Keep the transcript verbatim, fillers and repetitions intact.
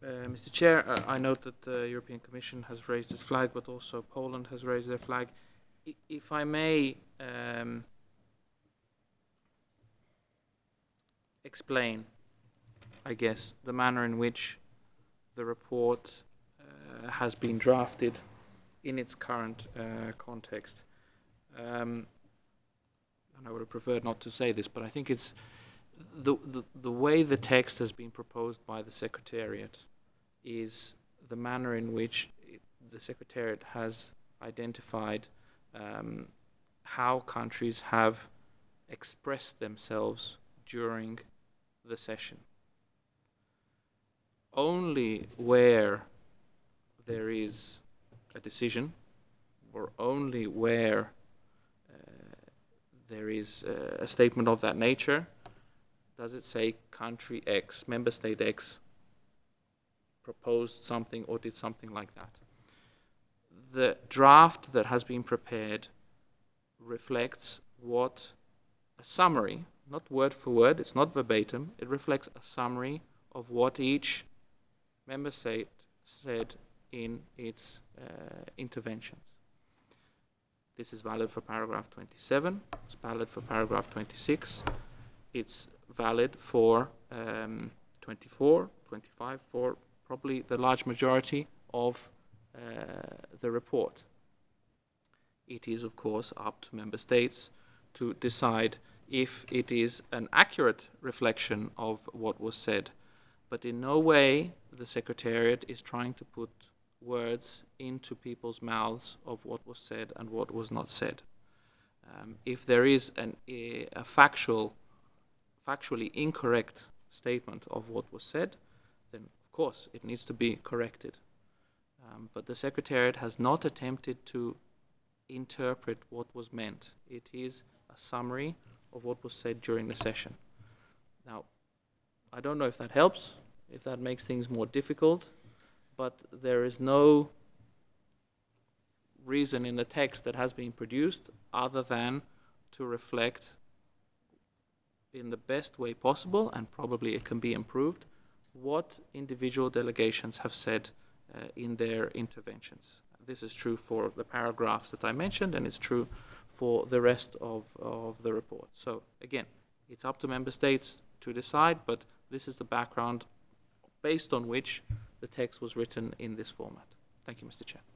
Uh, Mister Chair, uh, I note that the European Commission has raised its flag, but also Poland has raised their flag. I, if I may um, explain, I guess, the manner in which the report uh, has been drafted in its current uh, context. Um, and I would have preferred not to say this, but I think it's the, the, the way the text has been proposed by the Secretariat is the manner in which it, the Secretariat has identified um, how countries have expressed themselves during the session. Only where there is a decision, or only where uh, there is uh, a statement of that nature, does it say country X, member state X, proposed something or did something like that. The draft that has been prepared reflects what a summary, not word for word, it's not verbatim, it reflects a summary of what each member state said in its uh, interventions. This is valid for paragraph twenty-seven, it's valid for paragraph twenty-six, it's valid for um, twenty-four, twenty-five, for probably the large majority of uh, the report. It is, of course, up to member states to decide if it is an accurate reflection of what was said. But in no way the Secretariat is trying to put words into people's mouths of what was said and what was not said. Um, if there is an, a, a factual, factually incorrect statement of what was said, then of course it needs to be corrected. Um, but the Secretariat has not attempted to interpret what was meant. It is a summary of what was said during the session. Now, I don't know if that helps, if that makes things more difficult, but there is no reason in the text that has been produced other than to reflect in the best way possible, and probably it can be improved, what individual delegations have said uh, in their interventions. This is true for the paragraphs that I mentioned, and it's true for the rest of, of the report. So again, it's up to member states to decide, but this is the background based on which the text was written in this format. Thank you, Mister Chair.